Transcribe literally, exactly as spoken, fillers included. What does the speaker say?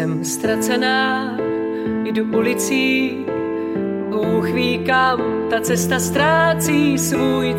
Jsem ztracená, jdu ulicí, Bůh ví kam, ta cesta ztrácí svůj